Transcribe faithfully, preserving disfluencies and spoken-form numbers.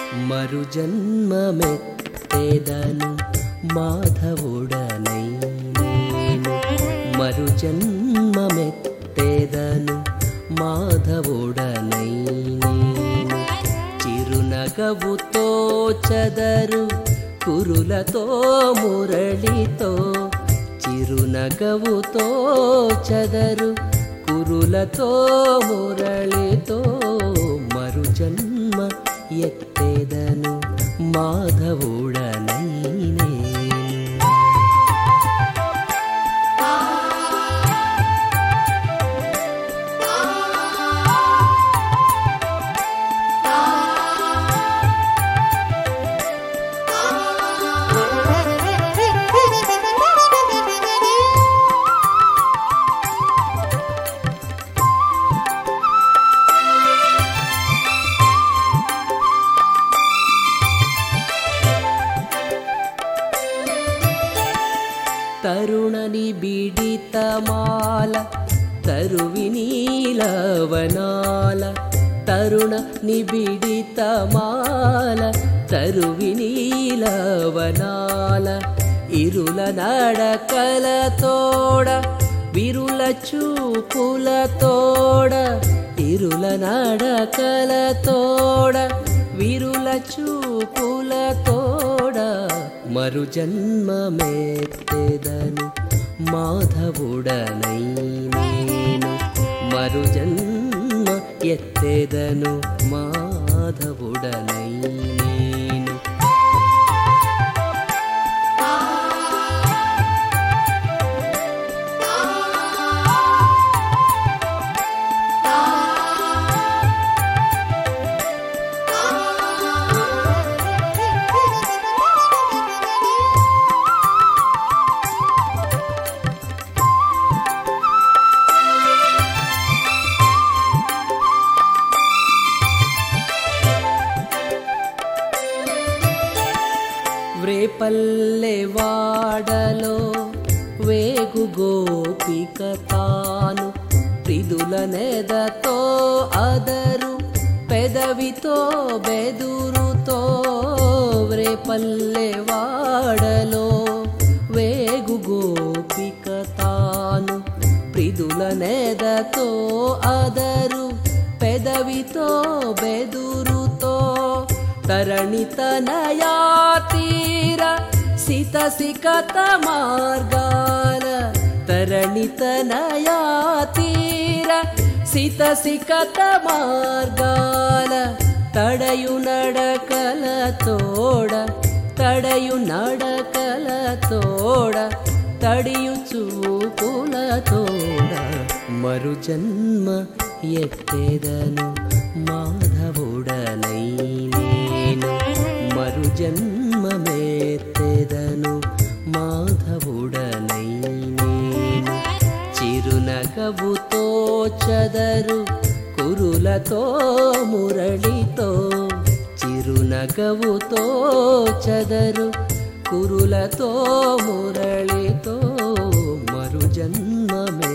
మరు జన్మమెత్తెదను మాధవుడనై నేను మరు జన్మమెత్తెదను మాధవుడనై నేను చిరునగవుతో చదరు కురులతో మురళితో చిరునగవుతో చదరు కురులతో మురళితో మరు జన్మ ఎత్తెదను మాధవుడనై తరుణ నిబిడితమాల తరువినీలవనాల తరుణ నిబిడితమాల తరువినీలవనాల ఇరుల నడకలతోడ విరుల చూపులతోడ ఇరుల నడకలతోడ విరుల చూపులతోడ మరు జన్మమెత్తెదను మాధవుడనై నేను మరు జన్మ ఎత్తెదను మాధవుడనై నేను వ్రేపల్లె వాడలో వేగు గోపిక తాను ప్రిదుల నెదతో అదరు పెదవితో బెదురుతో వ్రేపల్లె వాడలో వేగు గోపిక తాను ప్రిదుల నెదతో అదరు పెదవితో బెదురుతో తరణితనయా తీర సిత సికత మార్గాల తరణితనయా తీర సిత సికత మార్గాల తడయు నడకల తోడ తడయు నడకల తోడ తడియు చూపుల తోడ మరు జన్మ ఎత్తెదను మాధవుడనై నేను మరు జన్మమెత్తెదను మాధవుడనై నేను చిరునగవుతో చదరు కురులతో మురళితో చిరునగవుతో చదరు కురులతో మురళితో మరు జన్మమే